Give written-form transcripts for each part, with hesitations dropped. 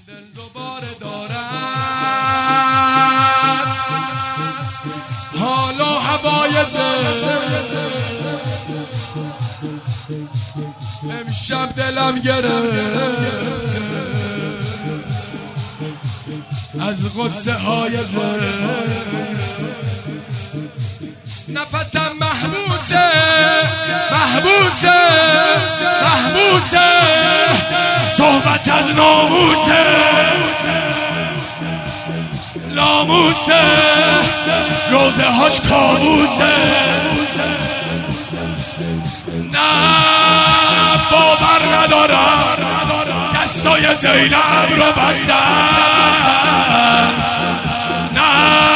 دل دوباره دارد حال و هوای امشب دلم گرفت از غصه های نفسم محبوسه محبوسه محبوسه صحبت از ناموسه ناموسه روزه هاش کابوسه نه باور ندارم دستای زینب رو بستن نه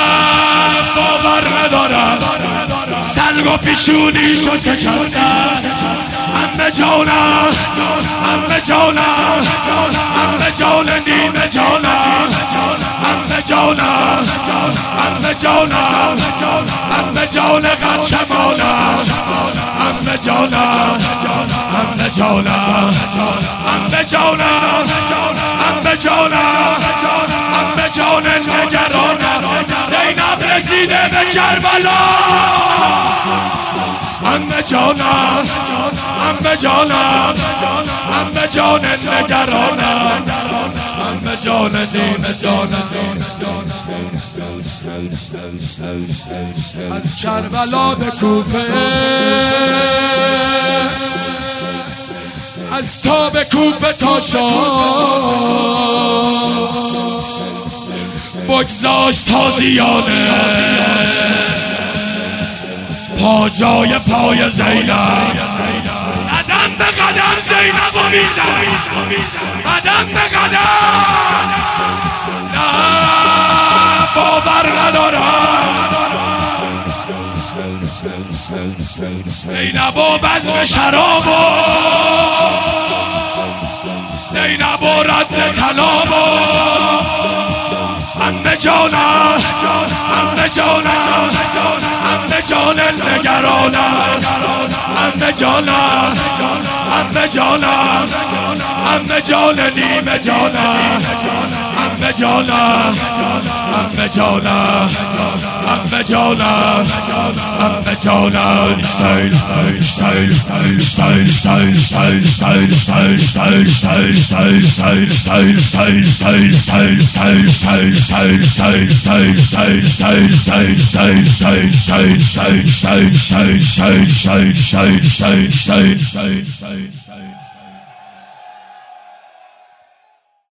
باور ندارم سلگ و پیشونیشو شکستن عمه جانم عمه جانم عمه جان نیمه جانم عمه جانم عمه جانم عمه جان قدشمانم عمه جانم عمه جانم عمه جانم عمه جانم عمه جان نگرانم زینب رسیده به کربلا عمه جانم عمه جانم عمه جان نگرانم عمه جان نیمه جانم از کربلا به کوفه از تا به کوفه تا شام بگذاشت تازیانه پا جای پای زینب قدم به قدم زینب و میزن قدم به قدم نه باور ندارم زینب و بزم شراب و زینب و رد طلاب عمه جانم عمه جانم عمه جان نگرانم عمه جانم عمه جانم عمه جان نیمه جانم عمه جانم عمه جانم عمه جانم عمه جانم استایل استایل استایل استایل استایل استایل استایل استایل استایل استایل